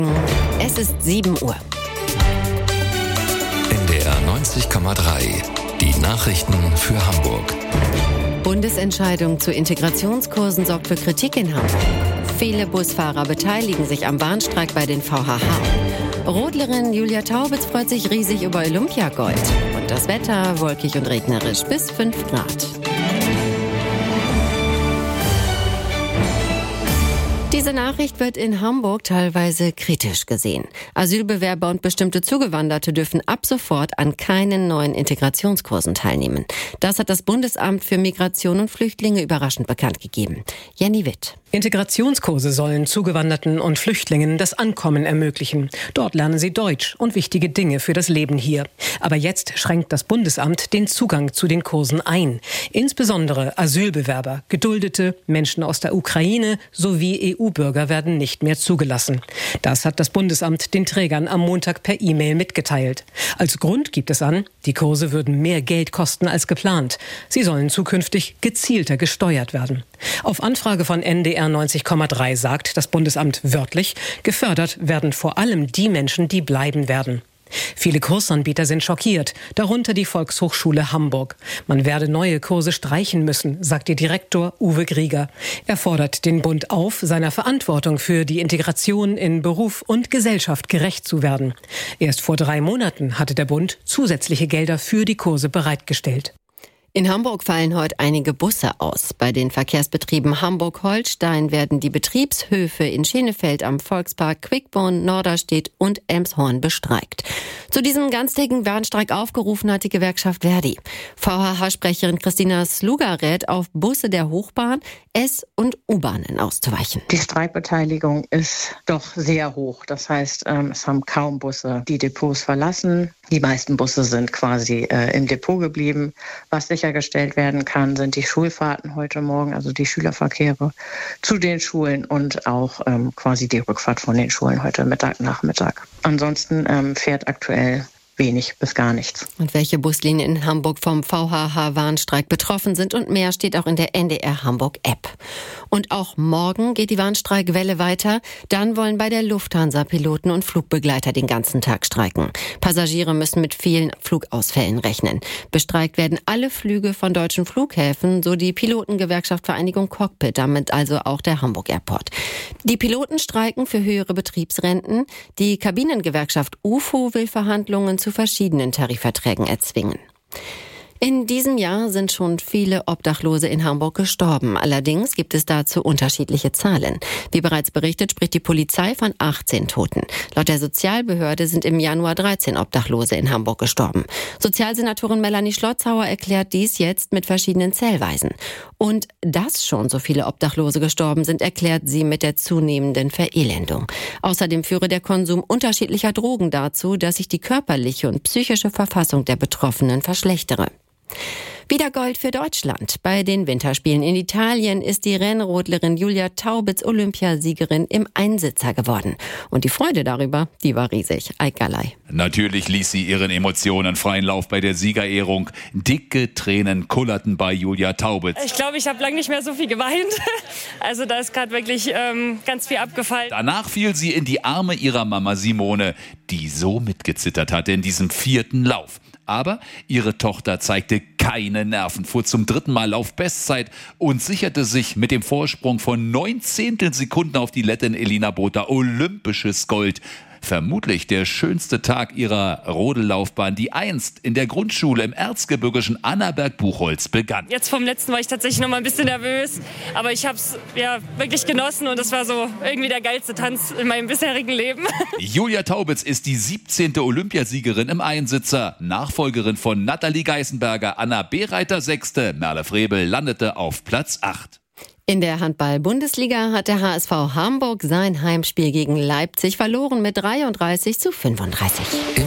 Es ist 7 Uhr. NDR 90,3. Die Nachrichten für Hamburg. Bundesentscheidung zu Integrationskursen sorgt für Kritik in Hamburg. Viele Busfahrer beteiligen sich am Warnstreik bei den VHH. Rodlerin Julia Taubitz freut sich riesig über Olympiagold. Und das Wetter wolkig und regnerisch bis 5 Grad. Diese Nachricht wird in Hamburg teilweise kritisch gesehen. Asylbewerber und bestimmte Zugewanderte dürfen ab sofort an keinen neuen Integrationskursen teilnehmen. Das hat das Bundesamt für Migration und Flüchtlinge überraschend bekannt gegeben. Jenny Witt. Integrationskurse sollen Zugewanderten und Flüchtlingen das Ankommen ermöglichen. Dort lernen sie Deutsch und wichtige Dinge für das Leben hier. Aber jetzt schränkt das Bundesamt den Zugang zu den Kursen ein. Insbesondere Asylbewerber, Geduldete, Menschen aus der Ukraine sowie EU-Bürger werden nicht mehr zugelassen. Das hat das Bundesamt den Trägern am Montag per E-Mail mitgeteilt. Als Grund gibt es an, die Kurse würden mehr Geld kosten als geplant. Sie sollen zukünftig gezielter gesteuert werden. Auf Anfrage von NDR 90,3 sagt das Bundesamt wörtlich, gefördert werden vor allem die Menschen, die bleiben werden. Viele Kursanbieter sind schockiert, darunter die Volkshochschule Hamburg. Man werde neue Kurse streichen müssen, sagt ihr Direktor Uwe Grieger. Er fordert den Bund auf, seiner Verantwortung für die Integration in Beruf und Gesellschaft gerecht zu werden. Erst vor 3 Monaten hatte der Bund zusätzliche Gelder für die Kurse bereitgestellt. In Hamburg fallen heute einige Busse aus. Bei den Verkehrsbetrieben Hamburg-Holstein werden die Betriebshöfe in Schenefeld am Volkspark, Quickborn, Norderstedt und Elmshorn bestreikt. Zu diesem ganztägigen Warnstreik aufgerufen hat die Gewerkschaft Verdi. VHH-Sprecherin Christina Sluga rät, auf Busse der Hochbahn, S- und U-Bahnen auszuweichen. Die Streikbeteiligung ist doch sehr hoch. Das heißt, es haben kaum Busse die Depots verlassen. Die meisten Busse sind quasi im Depot geblieben. Was sichergestellt werden kann, sind die Schulfahrten heute Morgen, also die Schülerverkehre zu den Schulen und auch quasi die Rückfahrt von den Schulen heute Nachmittag. Ansonsten fährt aktuell wenig bis gar nichts. Und welche Buslinien in Hamburg vom VHH-Warnstreik betroffen sind und mehr steht auch in der NDR Hamburg-App. Und auch morgen geht die Warnstreikwelle weiter. Dann wollen bei der Lufthansa Piloten und Flugbegleiter den ganzen Tag streiken. Passagiere müssen mit vielen Flugausfällen rechnen. Bestreikt werden alle Flüge von deutschen Flughäfen, so die Pilotengewerkschaft Vereinigung Cockpit, damit also auch der Hamburg Airport. Die Piloten streiken für höhere Betriebsrenten. Die Kabinengewerkschaft UFO will Verhandlungen zu verschiedenen Tarifverträgen erzwingen. In diesem Jahr sind schon viele Obdachlose in Hamburg gestorben. Allerdings gibt es dazu unterschiedliche Zahlen. Wie bereits berichtet, spricht die Polizei von 18 Toten. Laut der Sozialbehörde sind im Januar 13 Obdachlose in Hamburg gestorben. Sozialsenatorin Melanie Schlotzhauer erklärt dies jetzt mit verschiedenen Zählweisen. Und dass schon so viele Obdachlose gestorben sind, erklärt sie mit der zunehmenden Verelendung. Außerdem führe der Konsum unterschiedlicher Drogen dazu, dass sich die körperliche und psychische Verfassung der Betroffenen verschlechtere. Wieder Gold für Deutschland. Bei den Winterspielen in Italien ist die Rennrodlerin Julia Taubitz Olympiasiegerin im Einsitzer geworden. Und die Freude darüber, die war riesig. Eikerlei. Natürlich ließ sie ihren Emotionen freien Lauf bei der Siegerehrung. Dicke Tränen kullerten bei Julia Taubitz. Ich glaube, ich habe lange nicht mehr so viel geweint. Also da ist gerade wirklich ganz viel abgefallen. Danach fiel sie in die Arme ihrer Mama Simone, die so mitgezittert hatte in diesem 4. Lauf. Aber ihre Tochter zeigte keine Nerven, fuhr zum 3. Mal Laufbestzeit und sicherte sich mit dem Vorsprung von 9 Sekunden auf die Lettin Elina Botha olympisches Gold. Vermutlich der schönste Tag ihrer Rodellaufbahn, die einst in der Grundschule im erzgebirgischen Annaberg-Buchholz begann. Jetzt vom letzten war ich tatsächlich noch mal ein bisschen nervös, aber ich habe es wirklich genossen und es war so irgendwie der geilste Tanz in meinem bisherigen Leben. Julia Taubitz ist die 17. Olympiasiegerin im Einsitzer, Nachfolgerin von Nathalie Geißenberger, Anna Bereiter 6., Merle Frebel landete auf Platz 8. In der Handball-Bundesliga hat der HSV Hamburg sein Heimspiel gegen Leipzig verloren mit 33:35.